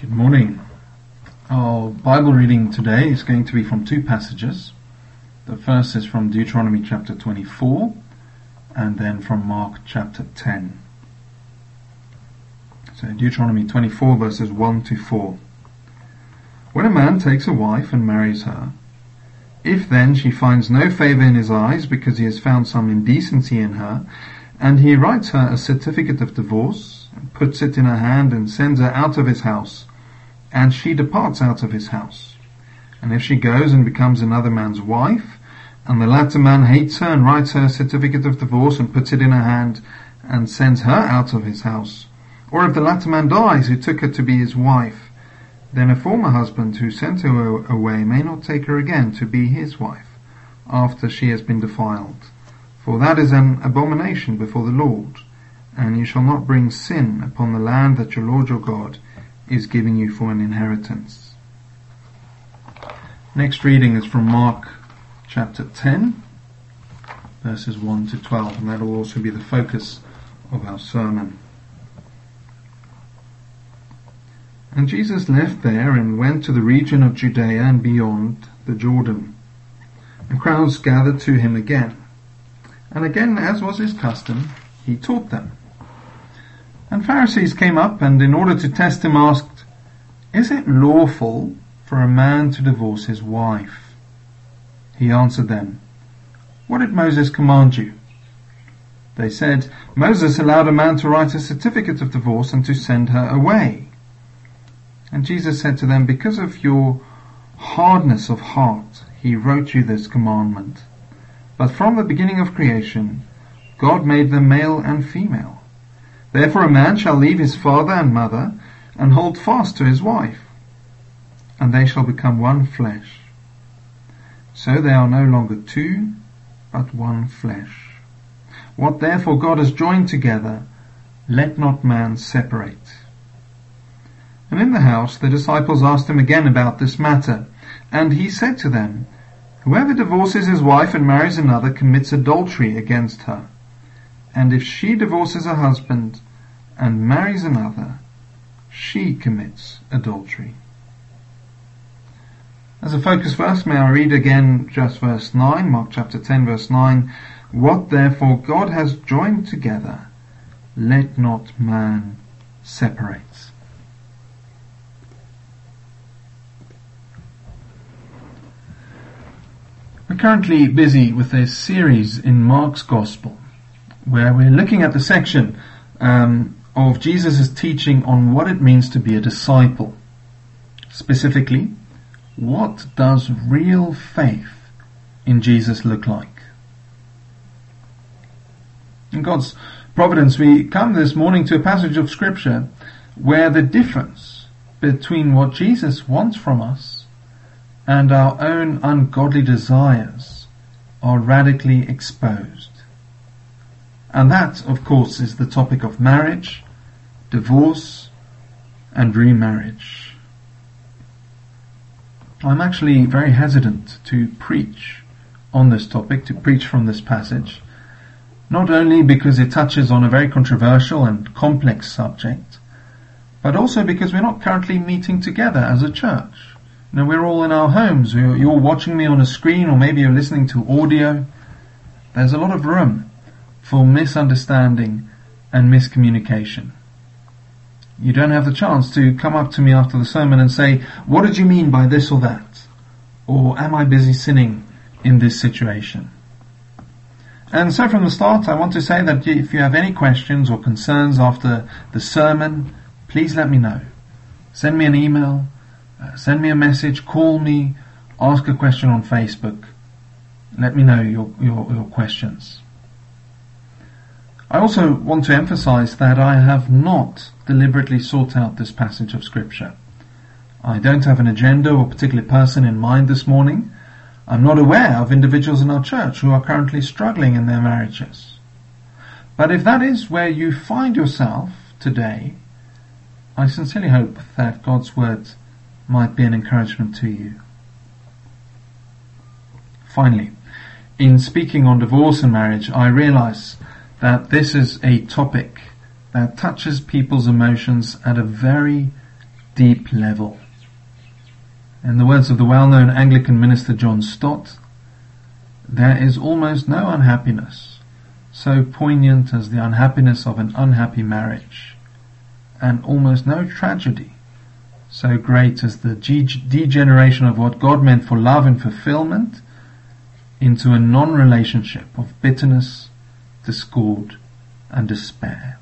Good morning. Our Bible reading today is going to be from two passages. The first is from Deuteronomy chapter 24 and then from Mark chapter 10. So Deuteronomy 24 verses 1 to 4. When a man takes a wife and marries her, if then she finds no favour in his eyes because he has found some indecency in her, and he writes her a certificate of divorce, and puts it in her hand and sends her out of his house, and she departs out of his house. And if she goes and becomes another man's wife, and the latter man hates her and writes her a certificate of divorce and puts it in her hand and sends her out of his house, or if the latter man dies who took her to be his wife, then a former husband who sent her away may not take her again to be his wife after she has been defiled. For that is an abomination before the Lord, and you shall not bring sin upon the land that your Lord your God is giving you for an inheritance. Next reading is from Mark chapter 10, verses 1 to 12, and that will also be the focus of our sermon. And Jesus left there and went to the region of Judea and beyond the Jordan. And crowds gathered to him again. And again, as was his custom, he taught them. And Pharisees came up and in order to test him asked, "Is it lawful for a man to divorce his wife?" He answered them, "What did Moses command you?" They said, "Moses allowed a man to write a certificate of divorce and to send her away." And Jesus said to them, "Because of your hardness of heart, he wrote you this commandment. But from the beginning of creation, God made them male and female. Therefore a man shall leave his father and mother, and hold fast to his wife, and they shall become one flesh. So they are no longer two, but one flesh. What therefore God has joined together, let not man separate." And in the house the disciples asked him again about this matter, and he said to them, "Whoever divorces his wife and marries another commits adultery against her. And if she divorces her husband and marries another, she commits adultery." As a focus verse, may I read again just verse 9, Mark chapter 10 verse 9. "What therefore God has joined together, let not man separate." We're currently busy with a series in Mark's Gospel where we're looking at the section of Jesus' teaching on what it means to be a disciple. Specifically, what does real faith in Jesus look like? In God's providence, we come this morning to a passage of Scripture where the difference between what Jesus wants from us and our own ungodly desires are radically exposed. And that, of course, is the topic of marriage, divorce, and remarriage. I'm actually very hesitant to preach on this topic, to preach from this passage, not only because it touches on a very controversial and complex subject, but also because we're not currently meeting together as a church. We're all in our homes. You're watching me on a screen, or maybe you're listening to audio. There's a lot of room for misunderstanding and miscommunication. You don't have the chance to come up to me after the sermon and say, "What did you mean by this or that?" Or, "Am I busy sinning in this situation?" And so from the start, I want to say that if you have any questions or concerns after the sermon, please let me know. Send me an email. Send me a message, call me, ask a question on Facebook. Let me know your questions. I also want to emphasize that I have not deliberately sought out this passage of Scripture. I don't have an agenda or particular person in mind this morning. I'm not aware of individuals in our church who are currently struggling in their marriages. But if that is where you find yourself today, I sincerely hope that God's Word might be an encouragement to you. Finally, in speaking on divorce and marriage, I realize that this is a topic that touches people's emotions at a very deep level. In the words of the well-known Anglican minister John Stott, there is almost no unhappiness so poignant as the unhappiness of an unhappy marriage, and almost no tragedy so great as the degeneration of what God meant for love and fulfillment into a non-relationship of bitterness, discord, and despair.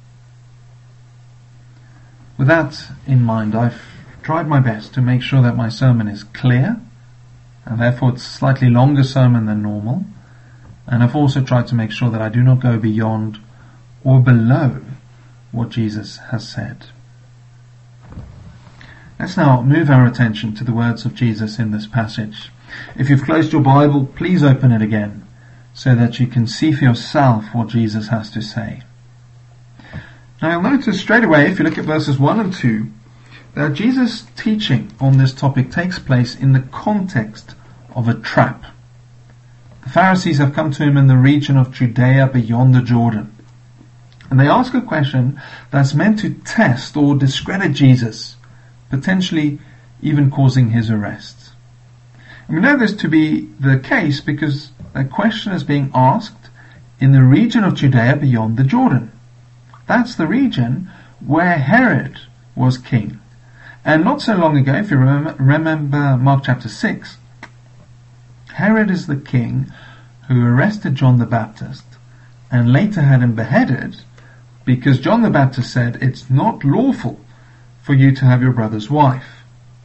With that in mind, I've tried my best to make sure that my sermon is clear, and therefore it's a slightly longer sermon than normal, and I've also tried to make sure that I do not go beyond or below what Jesus has said. Let's now move our attention to the words of Jesus in this passage. If you've closed your Bible, please open it again so that you can see for yourself what Jesus has to say. Now you'll notice straight away, if you look at verses 1 and 2, that Jesus' teaching on this topic takes place in the context of a trap. The Pharisees have come to him in the region of Judea beyond the Jordan, and they ask a question that's meant to test or discredit Jesus, potentially even causing his arrest. And we know this to be the case because a question is being asked in the region of Judea beyond the Jordan. That's the region where Herod was king. And not so long ago, if you remember Mark chapter 6, Herod is the king who arrested John the Baptist and later had him beheaded because John the Baptist said, "It's not lawful for you to have your brother's wife."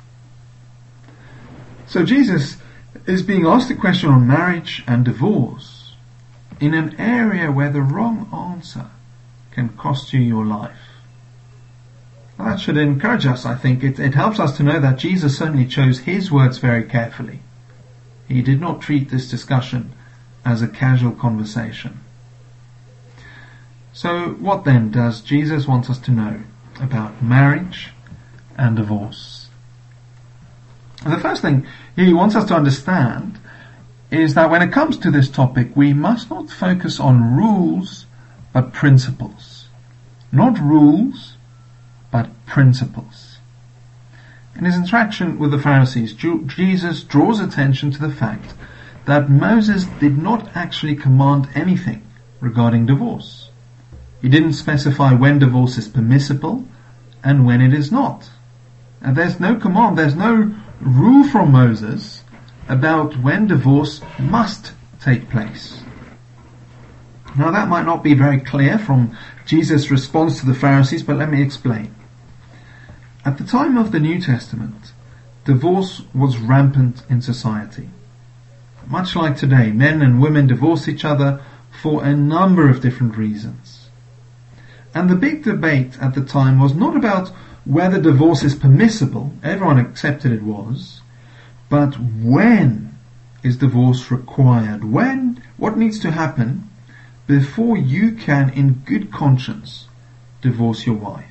So Jesus is being asked a question on marriage and divorce in an area where the wrong answer can cost you your life. Well, that should encourage us, I think. It helps us to know that Jesus certainly chose his words very carefully. He did not treat this discussion as a casual conversation. So what then does Jesus want us to know about marriage and divorce? And the first thing he wants us to understand is that when it comes to this topic, we must not focus on rules but principles. Not rules, but principles. In his interaction with the Pharisees, Jesus draws attention to the fact that Moses did not actually command anything regarding divorce. He didn't specify when divorce is permissible and when it is not. And there's no command, there's no rule from Moses about when divorce must take place. Now that might not be very clear from Jesus' response to the Pharisees, but let me explain. At the time of the New Testament, divorce was rampant in society. Much like today, men and women divorce each other for a number of different reasons. And the big debate at the time was not about whether divorce is permissible, everyone accepted it was, but when is divorce required? When? What needs to happen before you can, in good conscience, divorce your wife?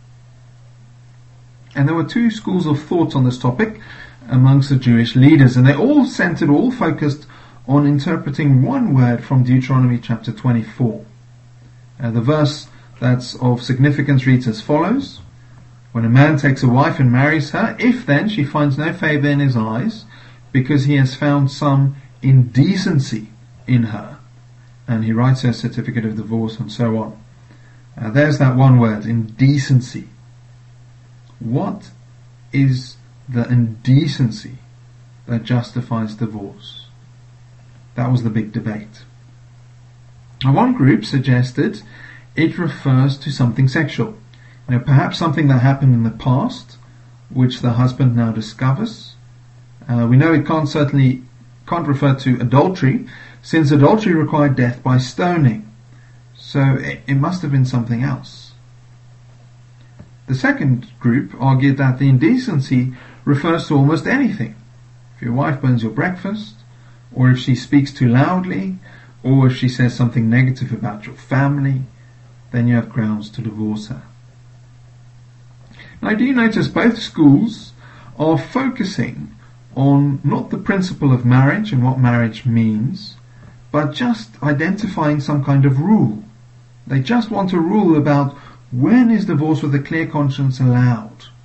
And there were two schools of thought on this topic amongst the Jewish leaders, and they all focused on interpreting one word from Deuteronomy chapter 24. The verse that's of significance reads as follows: "When a man takes a wife and marries her, if then she finds no favor in his eyes, because he has found some indecency in her," and he writes her a certificate of divorce and so on. There's that one word, indecency. What is the indecency that justifies divorce? That was the big debate. Now, one group suggested it refers to something sexual. Perhaps something that happened in the past, which the husband now discovers. We know it can't refer to adultery, since adultery required death by stoning. So it must have been something else. The second group argued that the indecency refers to almost anything. If your wife burns your breakfast, or if she speaks too loudly, or if she says something negative about your family, then you have grounds to divorce her. Now, do you notice both schools are focusing on not the principle of marriage and what marriage means, but just identifying some kind of rule. They just want a rule about when is divorce with a clear conscience allowed.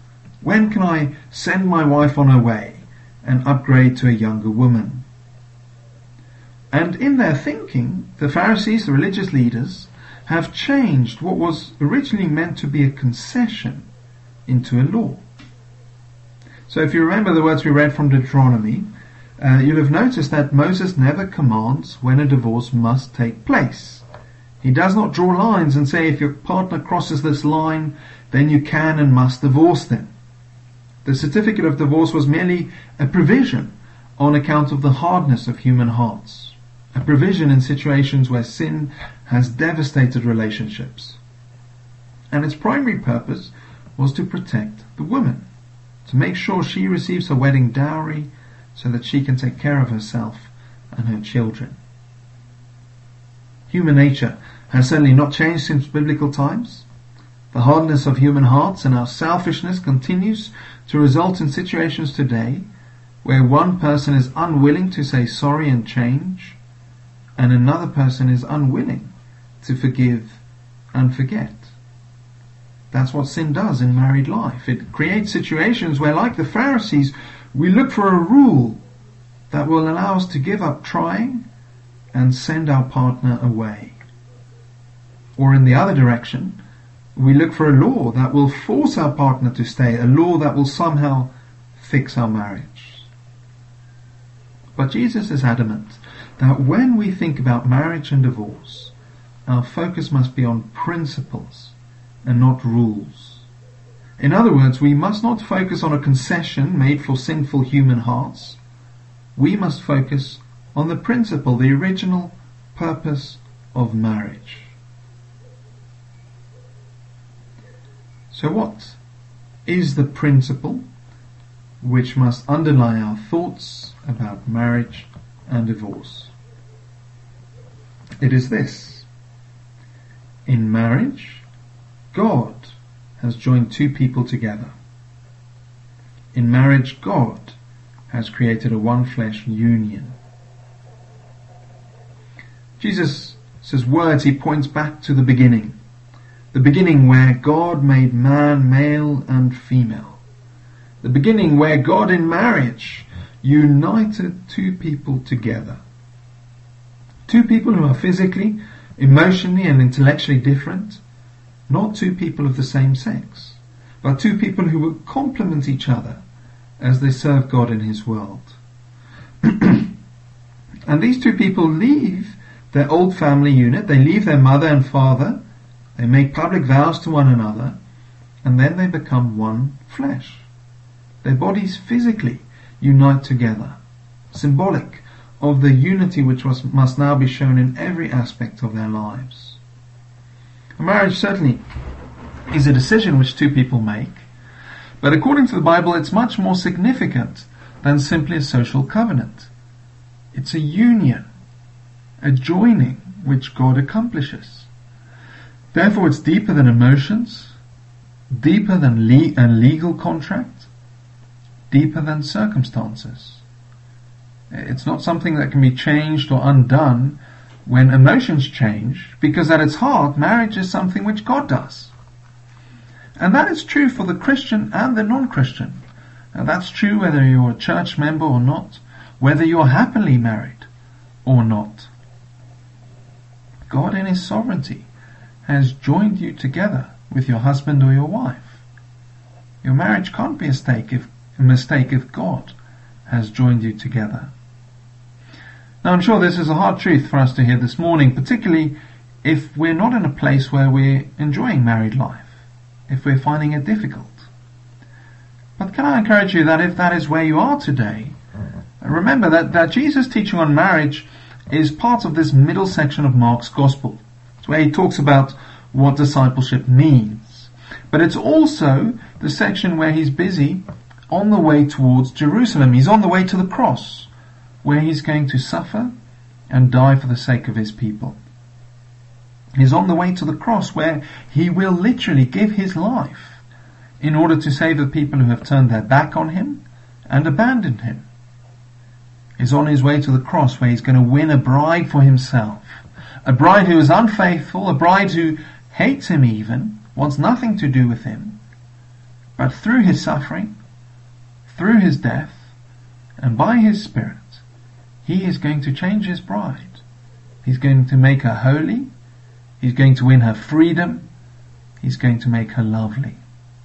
When can I send my wife on her way and upgrade to a younger woman? And in their thinking, the Pharisees, the religious leaders, have changed what was originally meant to be a concession into a law. So if you remember the words we read from Deuteronomy, you'll have noticed that Moses never commands when a divorce must take place. He does not draw lines and say if your partner crosses this line, then you can and must divorce them. The certificate of divorce was merely a provision on account of the hardness of human hearts. A provision in situations where sin has devastated relationships. And its primary purpose was to protect the woman, to make sure she receives her wedding dowry so that she can take care of herself and her children. Human nature has certainly not changed since biblical times. The hardness of human hearts and our selfishness continues to result in situations today where one person is unwilling to say sorry and change, and another person is unwilling to forgive and forget. That's what sin does in married life. It creates situations where, like the Pharisees, we look for a rule that will allow us to give up trying and send our partner away. Or in the other direction, we look for a law that will force our partner to stay, a law that will somehow fix our marriage. But Jesus is adamant that when we think about marriage and divorce, our focus must be on principles and not rules. In other words, we must not focus on a concession made for sinful human hearts. We must focus on the principle, the original purpose of marriage. So what is the principle which must underlie our thoughts about marriage and divorce? It is this: in marriage, God has joined two people together. In marriage, God has created a one-flesh union. Jesus' words, he points back to the beginning where God made man male and female. The beginning where God in marriage united two people together. Two people who are physically, emotionally and intellectually different. Not two people of the same sex, but two people who will complement each other as they serve God in His world. And these two people leave their old family unit, they leave their mother and father, they make public vows to one another, and then they become one flesh. Their bodies physically unite together, symbolic of the unity which must now be shown in every aspect of their lives. A marriage certainly is a decision which two people make, but according to the Bible it's much more significant than simply a social covenant. It's a union, a joining which God accomplishes. Therefore it's deeper than emotions, deeper than a legal contract, deeper than circumstances. It's not something that can be changed or undone when emotions change, because at its heart, marriage is something which God does. And that is true for the Christian and the non-Christian. And that's true whether you're a church member or not, whether you're happily married or not. God in His sovereignty has joined you together with your husband or your wife. Your marriage can't be a mistake if God has joined you together. Now I'm sure this is a hard truth for us to hear this morning, particularly if we're not in a place where we're enjoying married life, if we're finding it difficult. But can I encourage you that if that is where you are today, remember that Jesus' teaching on marriage is part of this middle section of Mark's Gospel. It's where he talks about what discipleship means. But it's also the section where he's busy on the way towards Jerusalem. He's on the way to the cross, where he's going to suffer and die for the sake of his people. He's on the way to the cross where he will literally give his life in order to save the people who have turned their back on him and abandoned him. He's on his way to the cross where he's going to win a bride for himself. A bride who is unfaithful, a bride who hates him even, wants nothing to do with him. But through his suffering, through his death, and by his Spirit, he is going to change his bride. He's going to make her holy. He's going to win her freedom. He's going to make her lovely.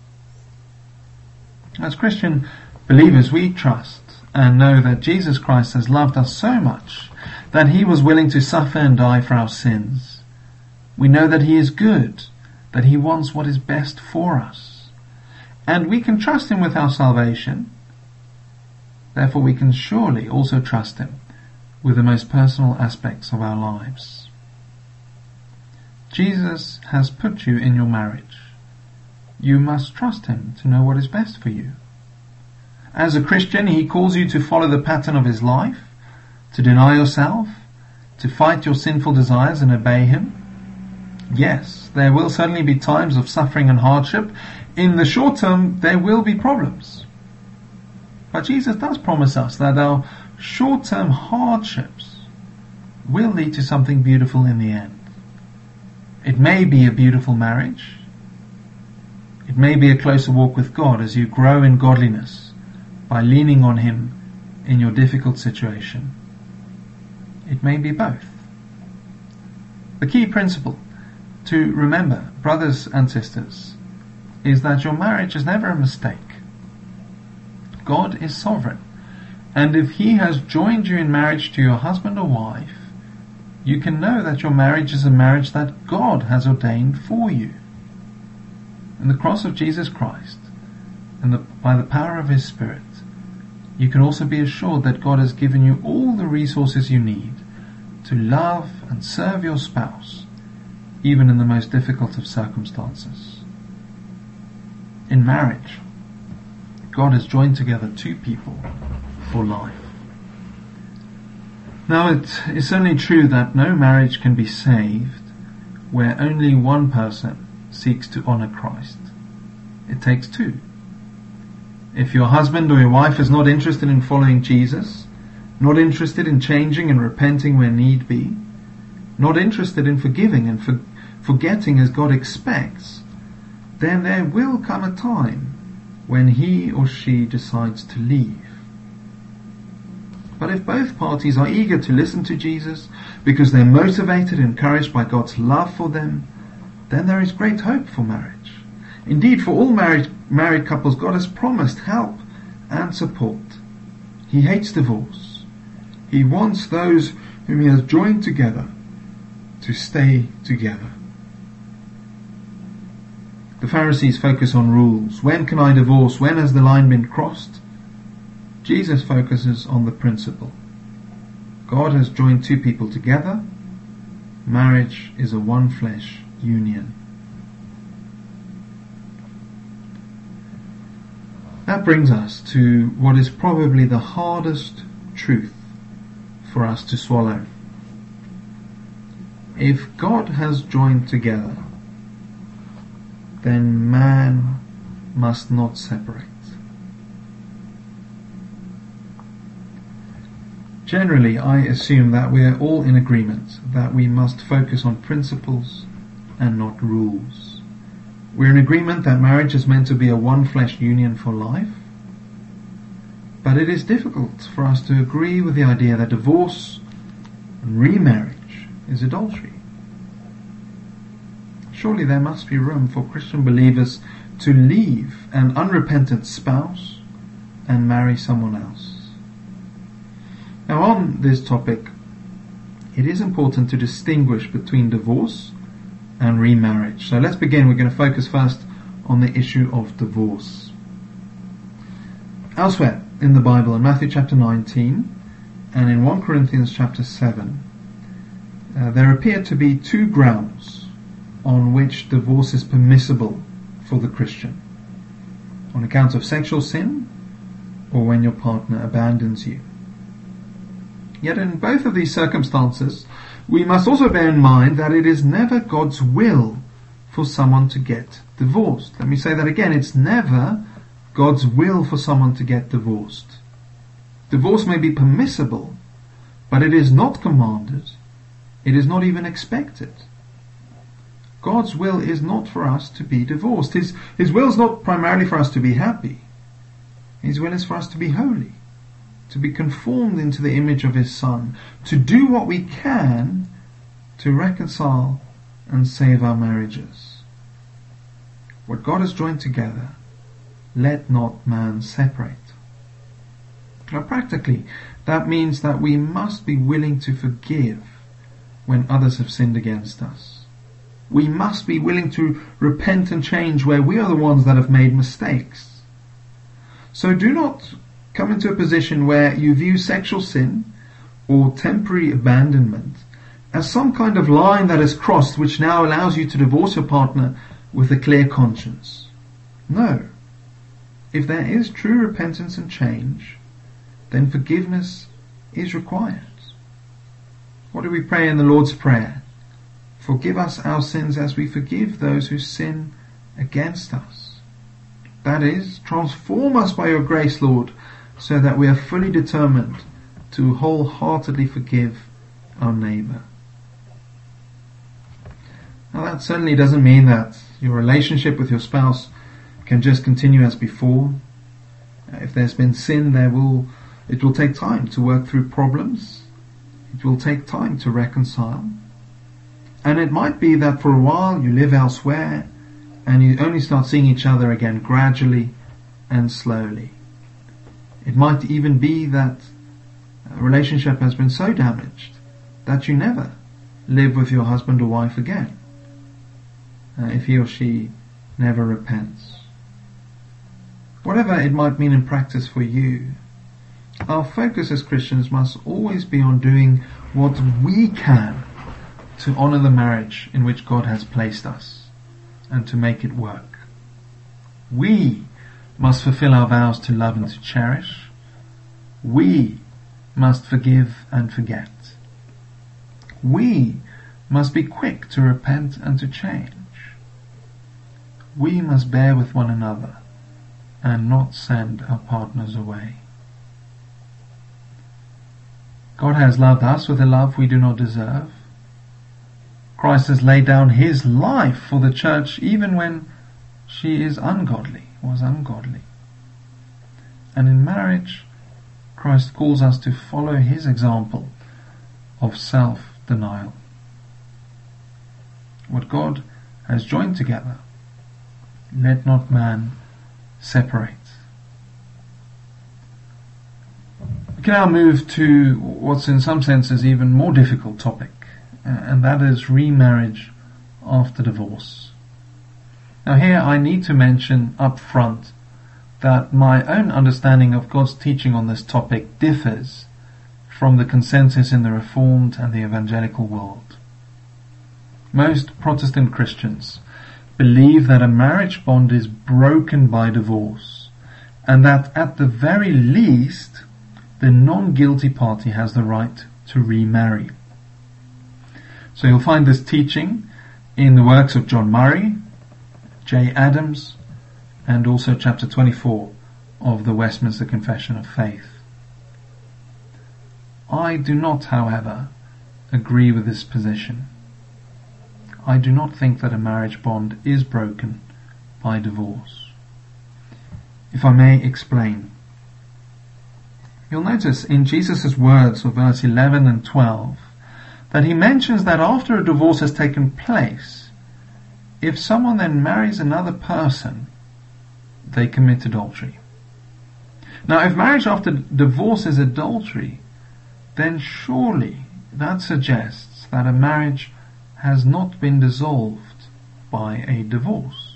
As Christian believers, we trust and know that Jesus Christ has loved us so much that he was willing to suffer and die for our sins. We know that he is good, that he wants what is best for us. And we can trust him with our salvation. Therefore, we can surely also trust him with the most personal aspects of our lives. Jesus has put you in your marriage. You must trust him to know what is best for you. As a Christian, he calls you to follow the pattern of his life, to deny yourself, to fight your sinful desires and obey him. Yes, there will certainly be times of suffering and hardship. In the short term, there will be problems. But Jesus does promise us that our short-term hardships will lead to something beautiful in the end. It may be a beautiful marriage. It may be a closer walk with God as you grow in godliness by leaning on him in your difficult situation. It may be both. The key principle to remember, brothers and sisters, is that your marriage is never a mistake. God is sovereign, and if he has joined you in marriage to your husband or wife, you can know that your marriage is a marriage that God has ordained for you. In the cross of Jesus Christ, and by the power of his Spirit, you can also be assured that God has given you all the resources you need to love and serve your spouse, even in the most difficult of circumstances. In marriage, God has joined together two people for life. Now, it is certainly true that no marriage can be saved where only one person seeks to honor Christ. It takes two. If your husband or your wife is not interested in following Jesus, not interested in changing and repenting where need be, not interested in forgiving and forgetting as God expects, then there will come a time when he or she decides to leave. But if both parties are eager to listen to Jesus because they're motivated and encouraged by God's love for them, then there is great hope for marriage. Indeed, for all married couples, God has promised help and support. He hates divorce. He wants those whom he has joined together to stay together. The Pharisees focus on rules. When can I divorce? When has the line been crossed? Jesus focuses on the principle. God has joined two people together. Marriage is a one-flesh union. That brings us to what is probably the hardest truth for us to swallow. If God has joined together, then man must not separate. Generally, I assume that we are all in agreement that we must focus on principles and not rules. We're in agreement that marriage is meant to be a one-flesh union for life, but it is difficult for us to agree with the idea that divorce and remarriage is adultery. Surely there must be room for Christian believers to leave an unrepentant spouse and marry someone else. Now, on this topic, it is important to distinguish between divorce and remarriage. So let's begin. We're going to focus first on the issue of divorce. Elsewhere in the Bible, in Matthew chapter 19 and in 1 Corinthians chapter 7, there appear to be two grounds on which divorce is permissible for the Christian: on account of sexual sin, or when your partner abandons you. Yet in both of these circumstances, we must also bear in mind that it is never God's will for someone to get divorced. Let me say that again. It's never God's will for someone to get divorced. Divorce may be permissible, but it is not commanded. It is not even expected. God's will is not for us to be divorced. His will is not primarily for us to be happy. His will is for us to be holy, to be conformed into the image of His Son, to do what we can to reconcile and save our marriages. What God has joined together, let not man separate. Now practically, that means that we must be willing to forgive when others have sinned against us. We must be willing to repent and change where we are the ones that have made mistakes. So do not come into a position where you view sexual sin or temporary abandonment as some kind of line that is crossed which now allows you to divorce your partner with a clear conscience. No. If there is true repentance and change, then forgiveness is required. What do we pray in the Lord's Prayer? Forgive us our sins as we forgive those who sin against us. That is, transform us by your grace, Lord, so that we are fully determined to wholeheartedly forgive our neighbour. Now that certainly doesn't mean that your relationship with your spouse can just continue as before. If there's been sin, it will take time to work through problems. It will take time to reconcile. And it might be that for a while you live elsewhere and you only start seeing each other again gradually and slowly. It might even be that a relationship has been so damaged that you never live with your husband or wife again, if he or she never repents. Whatever it might mean in practice for you, our focus as Christians must always be on doing what we can to honor the marriage in which God has placed us and to make it work. We must fulfill our vows to love and to cherish. We must forgive and forget. We must be quick to repent and to change. We must bear with one another and not send our partners away. God has loved us with a love we do not deserve. Christ has laid down His life for the church even when she was ungodly. And in marriage, Christ calls us to follow His example of self-denial. What God has joined together, let not man separate. We can now move to what's in some senses even more difficult topic, and that is remarriage after divorce. Now here I need to mention up front that my own understanding of God's teaching on this topic differs from the consensus in the Reformed and the evangelical world. Most Protestant Christians believe that a marriage bond is broken by divorce, and that at the very least the non-guilty party has the right to remarry. So you'll find this teaching in the works of John Murray, J. Adams, and also chapter 24 of the Westminster Confession of Faith. I do not, however, agree with this position. I do not think that a marriage bond is broken by divorce. If I may explain. You'll notice in Jesus' words of verse 11 and 12 that He mentions that after a divorce has taken place, if someone then marries another person, they commit adultery. Now, if marriage after divorce is adultery, then surely that suggests that a marriage has not been dissolved by a divorce.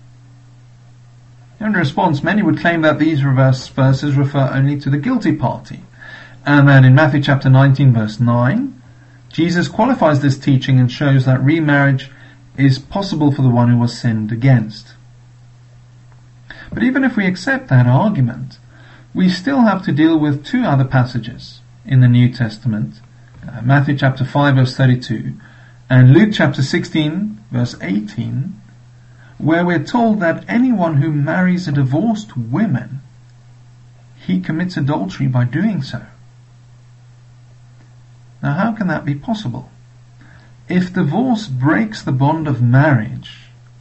In response, many would claim that these verses refer only to the guilty party, and that in Matthew chapter 19 verse 9, Jesus qualifies this teaching and shows that remarriage is possible for the one who was sinned against. But even if we accept that argument, we still have to deal with two other passages in the New Testament, Matthew chapter 5 verse 32 and Luke chapter 16 verse 18, where we're told that anyone who marries a divorced woman, he commits adultery by doing so. Now how can that be possible? if divorce breaks the bond of marriage,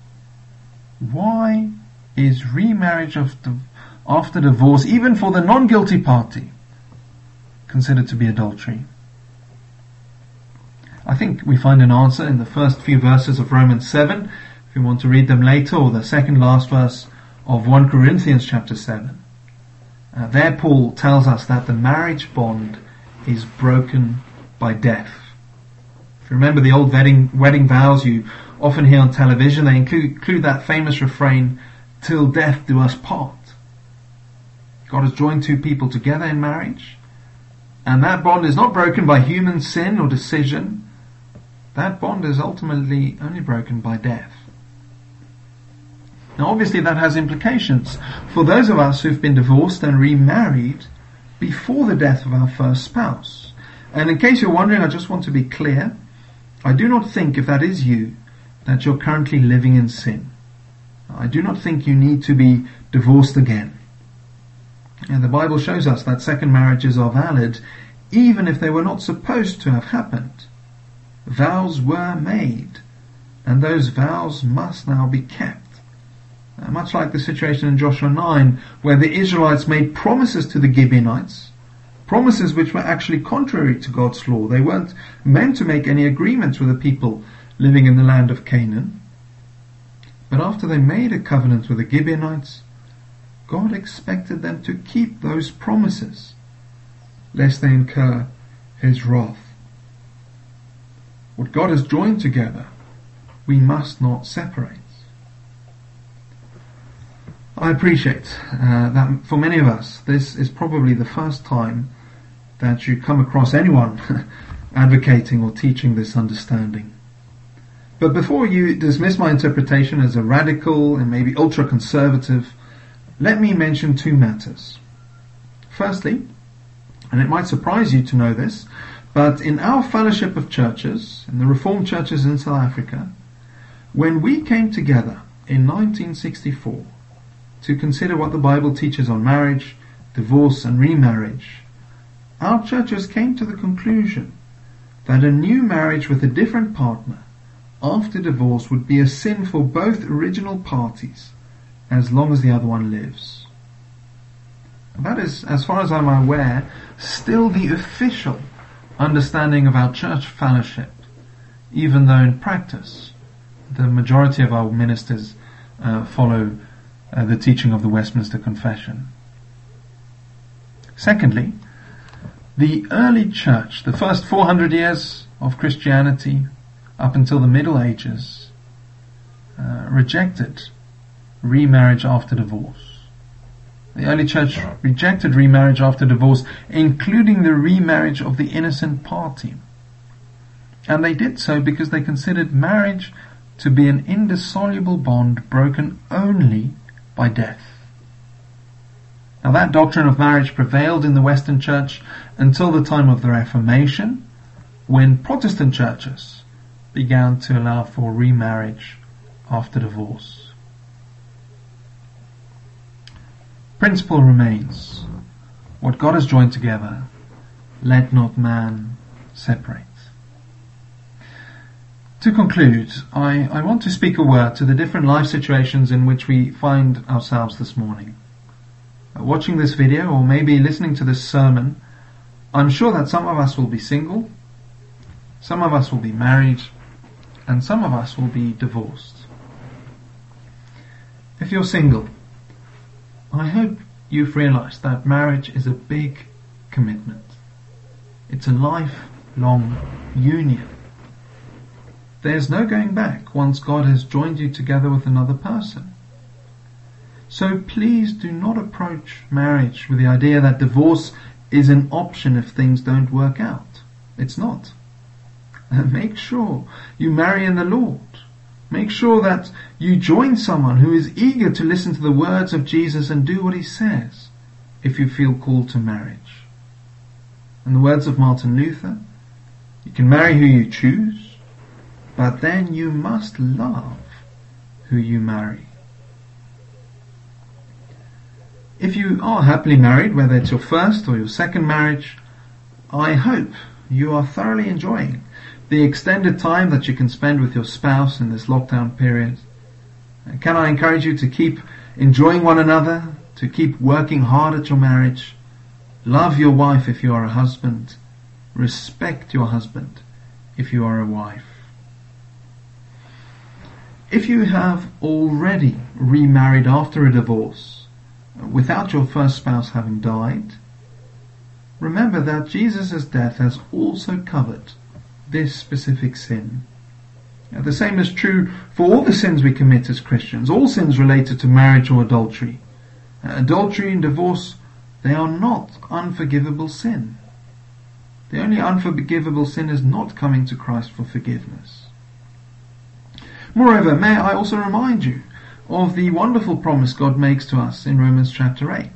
why is remarriage after divorce, even for the non-guilty party, considered to be adultery? I think we find an answer in the first few verses of Romans 7, if you want to read them later, or the second last verse of 1 Corinthians chapter 7. There Paul tells us that the marriage bond is broken by death. If you remember the old wedding vows you often hear on television, they include that famous refrain, "Till death do us part." God has joined two people together in marriage, and that bond is not broken by human sin or decision. That bond is ultimately only broken by death. Now obviously that has implications for those of us who've been divorced and remarried before the death of our first spouse. And in case you're wondering, I just want to be clear, I do not think, if that is you, that you're currently living in sin. I do not think you need to be divorced again. And the Bible shows us that second marriages are valid even if they were not supposed to have happened. Vows were made, and those vows must now be kept. Much like the situation in Joshua 9, where the Israelites made promises to the Gibeonites, promises which were actually contrary to God's law. They weren't meant to make any agreements with the people living in the land of Canaan. But after they made a covenant with the Gibeonites, God expected them to keep those promises, lest they incur His wrath. What God has joined together, we must not separate. I appreciate that for many of us, this is probably the first time that you come across anyone advocating or teaching this understanding. But before you dismiss my interpretation as a radical and maybe ultra-conservative, let me mention two matters. Firstly, and it might surprise you to know this, but in our fellowship of churches, in the Reformed churches in South Africa, when we came together in 1964 to consider what the Bible teaches on marriage, divorce and remarriage, our churches came to the conclusion that a new marriage with a different partner after divorce would be a sin for both original parties as long as the other one lives. And that is, as far as I'm aware, still the official understanding of our church fellowship, even though in practice the majority of our ministers follow the teaching of the Westminster Confession. Secondly, the early church, the first 400 years of Christianity up until the Middle Ages, rejected remarriage after divorce. The early church rejected remarriage after divorce, including the remarriage of the innocent party. And they did so because they considered marriage to be an indissoluble bond broken only by death. Now that doctrine of marriage prevailed in the Western Church until the time of the Reformation, when Protestant churches began to allow for remarriage after divorce. Principle remains: what God has joined together, let not man separate. To conclude, I want to speak a word to the different life situations in which we find ourselves this morning. Watching this video, or maybe listening to this sermon, I'm sure that some of us will be single, some of us will be married, and some of us will be divorced. If you're single, I hope you've realized that marriage is a big commitment. It's a lifelong union. There's no going back once God has joined you together with another person. So please do not approach marriage with the idea that divorce is an option if things don't work out. It's not. And make sure you marry in the Lord. Make sure that you join someone who is eager to listen to the words of Jesus and do what He says if you feel called to marriage. In the words of Martin Luther, you can marry who you choose, but then you must love who you marry. If you are happily married, whether it's your first or your second marriage, I hope you are thoroughly enjoying the extended time that you can spend with your spouse in this lockdown period. Can I encourage you to keep enjoying one another, to keep working hard at your marriage? Love your wife if you are a husband. Respect your husband if you are a wife. If you have already remarried after a divorce, without your first spouse having died, remember that Jesus' death has also covered this specific sin. The same is true for all the sins we commit as Christians, all sins related to marriage or adultery. Adultery and divorce, they are not unforgivable sin. The only unforgivable sin is not coming to Christ for forgiveness. Moreover, may I also remind you of the wonderful promise God makes to us in Romans chapter 8.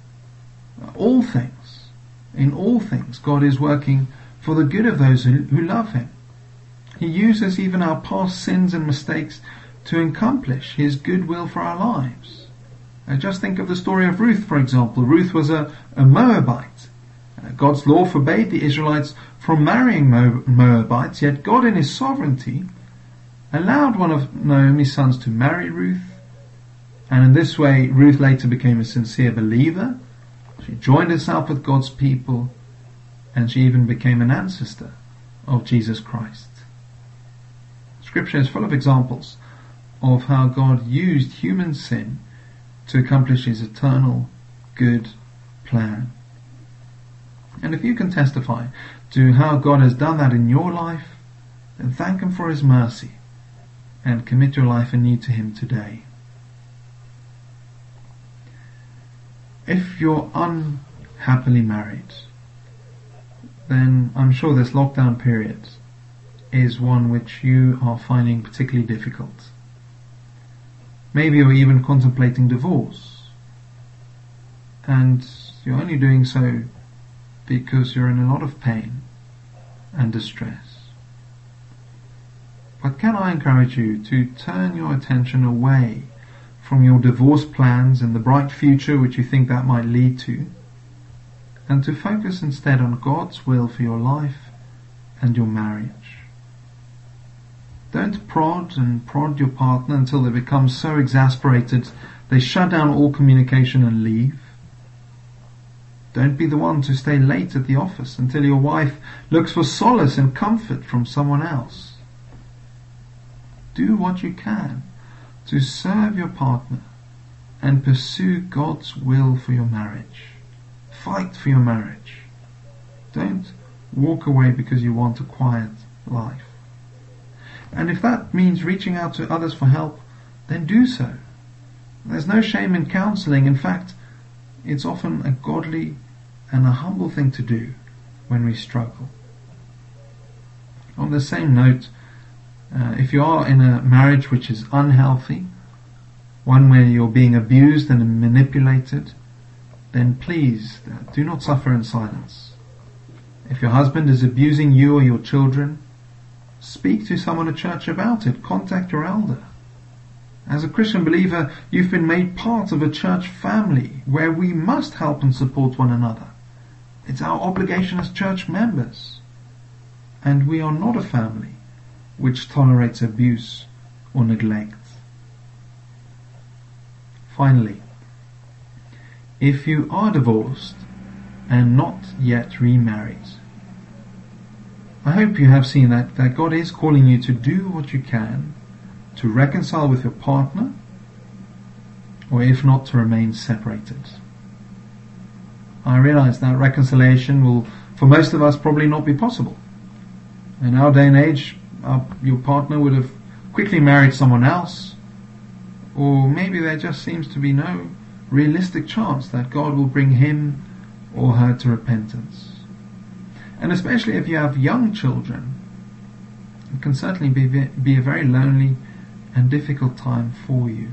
In all things, God is working for the good of those who love Him. He uses even our past sins and mistakes to accomplish His good will for our lives. Just think of the story of Ruth, for example. Ruth was a Moabite. God's law forbade the Israelites from marrying Moabites, yet God in His sovereignty allowed one of Naomi's sons to marry Ruth, and in this way Ruth later became a sincere believer. She joined herself with God's people, and she even became an ancestor of Jesus Christ. Scripture is full of examples of how God used human sin to accomplish His eternal good plan. And if you can testify to how God has done that in your life, then thank Him for His mercy and commit your life anew to Him today. If you're unhappily married, then I'm sure this lockdown period is one which you are finding particularly difficult. Maybe you're even contemplating divorce, and you're only doing so because you're in a lot of pain and distress. But can I encourage you to turn your attention away from your divorce plans and the bright future which you think that might lead to, and to focus instead on God's will for your life and your marriage. Don't prod your partner until they become so exasperated they shut down all communication and leave. Don't be the one to stay late at the office until your wife looks for solace and comfort from someone else. Do what you can to serve your partner and pursue God's will for your marriage. Fight for your marriage. Don't walk away because you want a quiet life. And if that means reaching out to others for help, then do so. There's no shame in counseling. In fact, it's often a godly and a humble thing to do when we struggle. On the same note, if you are in a marriage which is unhealthy, one where you're being abused and manipulated, then please do not suffer in silence. If your husband is abusing you or your children, speak to someone at church about it. Contact your elder. As a Christian believer, you've been made part of a church family where we must help and support one another. It's our obligation as church members. And we are not a family which tolerates abuse or neglect. Finally, if you are divorced and not yet remarried, I hope you have seen that God is calling you to do what you can to reconcile with your partner, or if not, to remain separated. I realize that reconciliation will, for most of us, probably not be possible. In our day and age, your partner would have quickly married someone else, or maybe there just seems to be no realistic chance that God will bring him or her to repentance. And especially if you have young children, it can certainly be a very lonely and difficult time for you.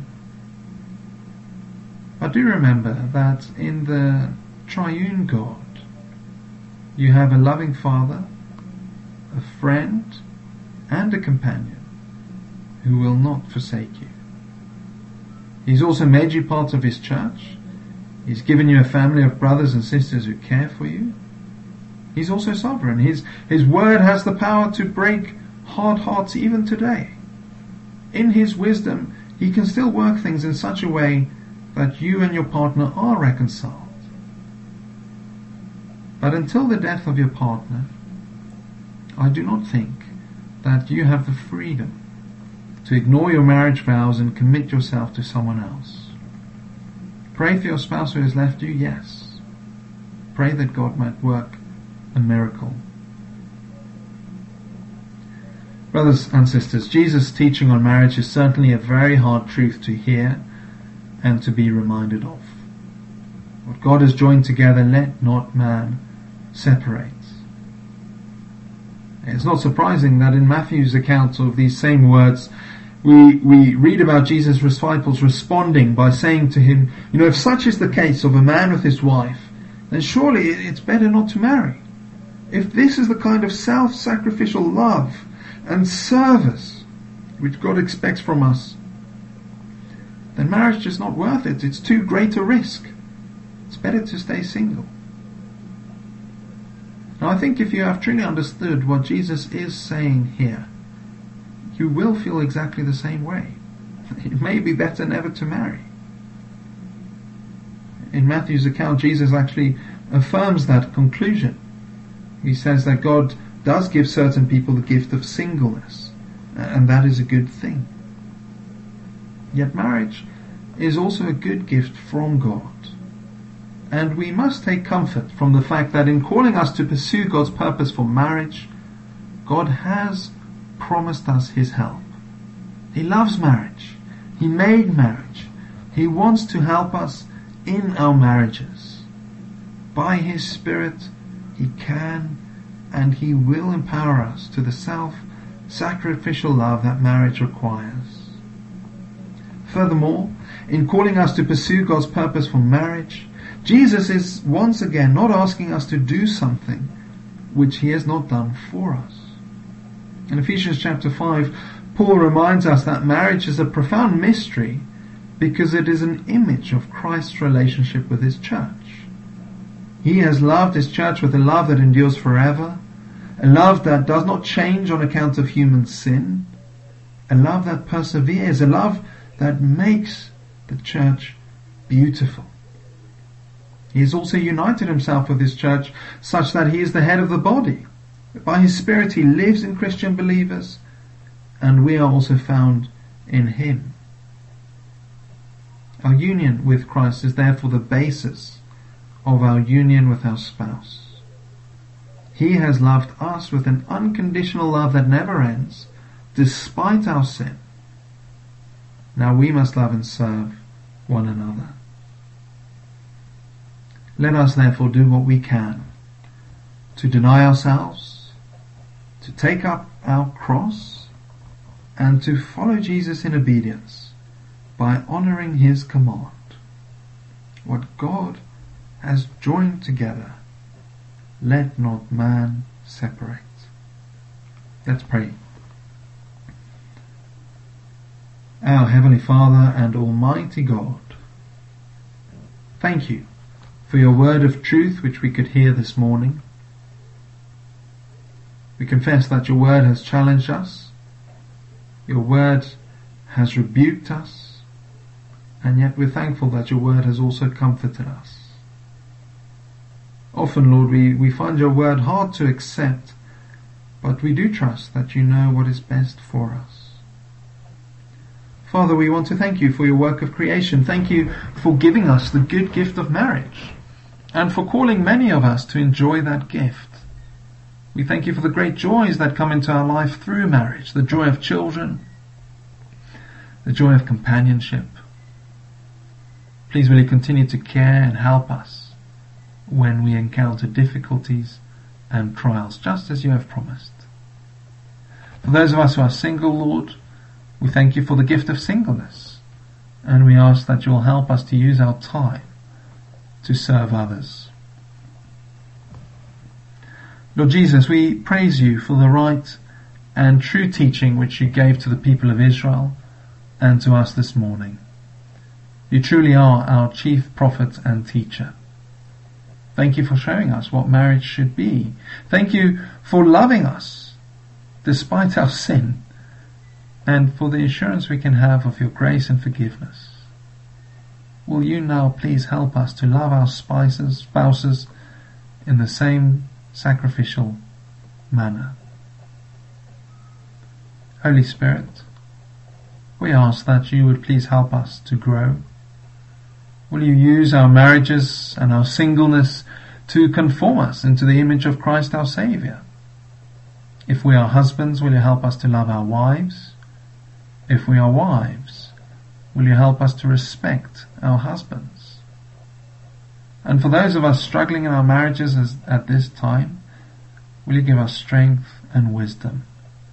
But do remember that in the triune God, you have a loving Father, a friend, and a companion who will not forsake you. He's also made you part of His church. He's given you a family of brothers and sisters who care for you. He's also sovereign. His word has the power to break hard hearts even today. In His wisdom, He can still work things in such a way that you and your partner are reconciled. But until the death of your partner, I do not think that you have the freedom to ignore your marriage vows and commit yourself to someone else. Pray for your spouse who has left you, yes. Pray that God might work a miracle. Brothers and sisters, Jesus' teaching on marriage is certainly a very hard truth to hear and to be reminded of. What God has joined together, let not man separate. It's not surprising that in Matthew's account of these same words, we read about Jesus' disciples responding by saying to him, if such is the case of a man with his wife, then surely it's better not to marry. If this is the kind of self-sacrificial love and service which God expects from us, then marriage is not worth it. It's too great a risk. It's better to stay single. Now I think if you have truly understood what Jesus is saying here, you will feel exactly the same way. It may be better never to marry. In Matthew's account, Jesus actually affirms that conclusion. He says that God does give certain people the gift of singleness, and that is a good thing. Yet marriage is also a good gift from God. And we must take comfort from the fact that in calling us to pursue God's purpose for marriage, God has promised us His help. He loves marriage. He made marriage. He wants to help us in our marriages. By His Spirit, He can and He will empower us to the self-sacrificial love that marriage requires. Furthermore, in calling us to pursue God's purpose for marriage, Jesus is once again not asking us to do something which He has not done for us. In Ephesians chapter 5, Paul reminds us that marriage is a profound mystery because it is an image of Christ's relationship with His church. He has loved His church with a love that endures forever, a love that does not change on account of human sin, a love that perseveres, a love that makes the church beautiful. He has also united Himself with His church such that He is the head of the body. By His Spirit He lives in Christian believers, and we are also found in Him. Our union with Christ is therefore the basis of our union with our spouse. He has loved us with an unconditional love that never ends, despite our sin. Now we must love and serve one another. Let us therefore do what we can to deny ourselves, to take up our cross, and to follow Jesus in obedience by honoring His command. What God has joined together, let not man separate. Let's pray. Our Heavenly Father and Almighty God, thank You for Your word of truth which we could hear this morning. We confess that Your word has challenged us, Your word has rebuked us, and yet we're thankful that Your word has also comforted us. Often, Lord, we find Your word hard to accept, but we do trust that You know what is best for us. Father, we want to thank You for Your work of creation. Thank You for giving us the good gift of marriage, and for calling many of us to enjoy that gift. We thank You for the great joys that come into our life through marriage, the joy of children, the joy of companionship. Please will You continue to care and help us when we encounter difficulties and trials, just as You have promised. For those of us who are single, Lord, we thank You for the gift of singleness, and we ask that You will help us to use our time to serve others. Lord Jesus, we praise You for the right and true teaching which You gave to the people of Israel and to us this morning. You truly are our chief prophet and teacher. Thank you for showing us what marriage should be. Thank you for loving us despite our sin, and for the assurance we can have of your grace and forgiveness. Will you now please help us to love our spouses in the same sacrificial manner? Holy Spirit, we ask that you would please help us to grow. Will you use our marriages and our singleness to conform us into the image of Christ our Saviour? If we are husbands, will you help us to love our wives? If we are wives, will you help us to respect our husbands? And for those of us struggling in our marriages at this time, will you give us strength and wisdom?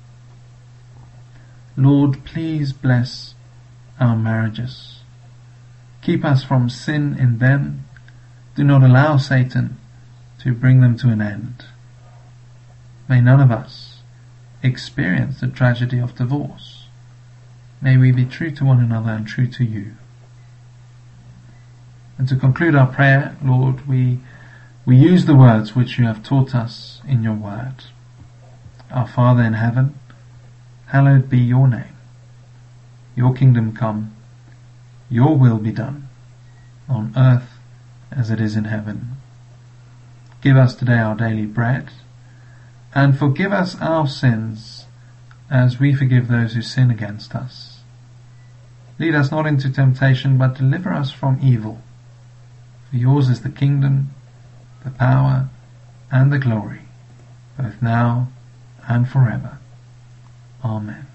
Lord, please bless our marriages. Keep us from sin in them. Do not allow Satan to bring them to an end. May none of us experience the tragedy of divorce. May we be true to one another and true to you. And to conclude our prayer, Lord, we use the words which you have taught us in your word. Our Father in heaven, hallowed be your name. Your kingdom come, your will be done, on earth as it is in heaven. Give us today our daily bread, and forgive us our sins as we forgive those who sin against us. Lead us not into temptation, but deliver us from evil. For yours is the kingdom, the power, and the glory, both now and forever. Amen.